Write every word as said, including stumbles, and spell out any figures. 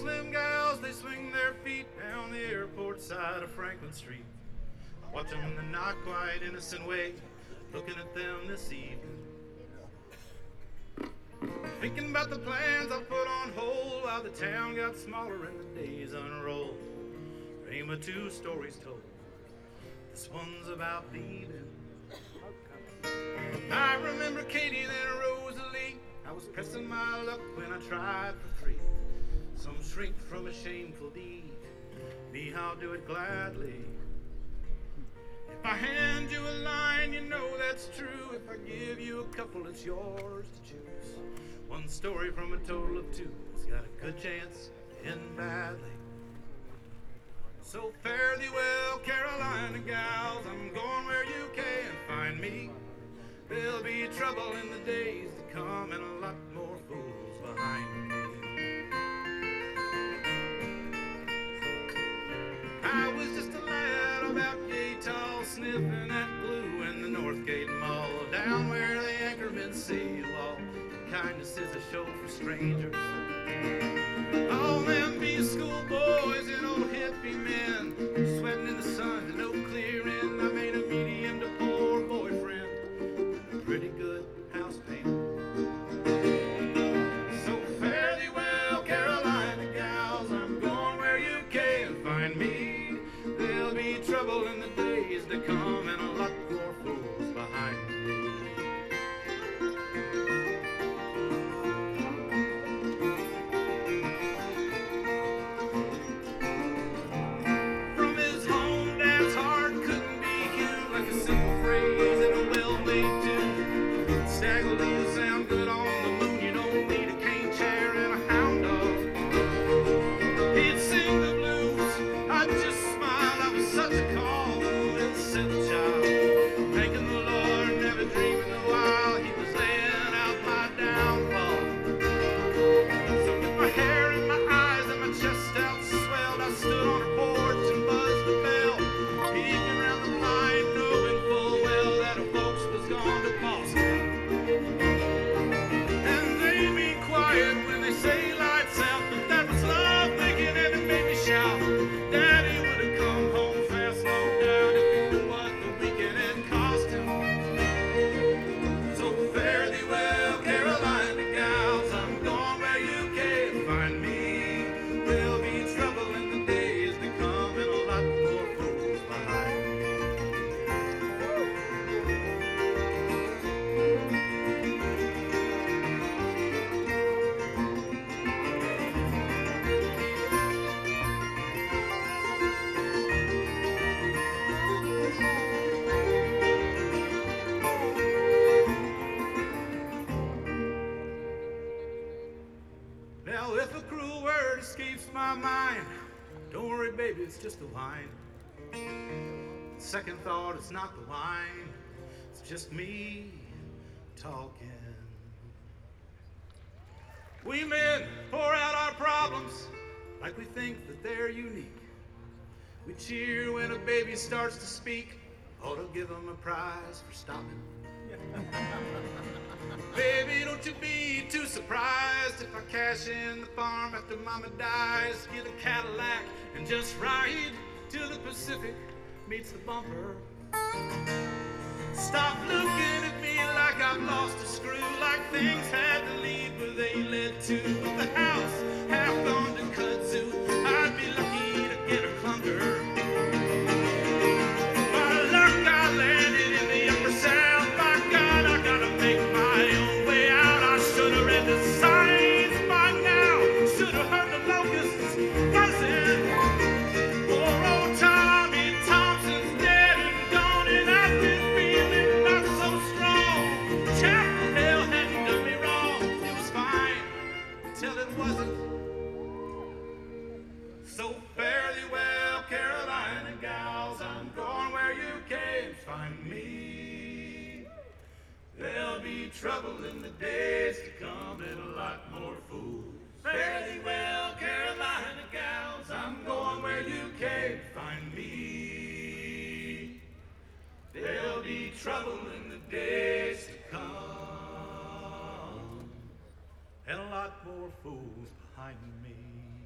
slim gals, they swing their feet down the airport side of Franklin Street. I watch them in the not quite innocent way, looking at them this evening. Thinking about the plans I put on hold while the town got smaller and the days unrolled. Dream of two stories told. This one's about leaving. I remember Katie, then Rosalie. I was pressing my luck when I tried for free. Some shrink from a shameful deed. Me, I'll do it gladly. If I hand you a line, you know that's true. If I give you a couple, it's yours to choose. One story from a total of two. It's got a good chance to end badly. So fare thee well, Carolina gals. I'm going where you can find me. There'll be trouble in the days to come and a lot more fools behind me. I was just a lad about yay tall, sniffing that glue in the Northgate Mall, down where the anchormen sail all. Kindness is a show for strangers. All them be schoolboys and old hippie men, sweating in the sun to no clear end. I made a medium to poor boyfriend, a pretty good house payment. So fare thee well, Carolina gals. I'm going where you can find me. There'll be trouble in the days to come and a lot more fools behind me. Now if a cruel word escapes my mind, don't worry baby, it's just the wine. Second thought, it's not the wine, it's just me talking. We men pour out our problems like we think that they're unique. We cheer when a baby starts to speak, ought to give them a prize for stopping. Baby, don't you be too surprised if I cash in the farm after mama dies. Get a Cadillac and just ride till the Pacific meets the bumper. Stop looking at me like I've lost a screw, like things had to lead where they led to. With the house half gone to kudzu, I'd be lucky to get a clunker. By luck I landed in the upper south. By God, I gotta make my own way out. I should've read the signs by now, should've heard the locusts buzzing. Poor old Tommy Thompson's dead and gone, and I've been feeling not so strong. Chapel Hill hadn't done me wrong, it was fine until it wasn't. So fare thee well, Carolina gals, I'm going where you can't find me. There'll be trouble in the days to come and a lot more fools. Fare thee well, Carolina gals, I'm going where you can't find me. There'll be trouble in the days to come and a lot more fools behind me.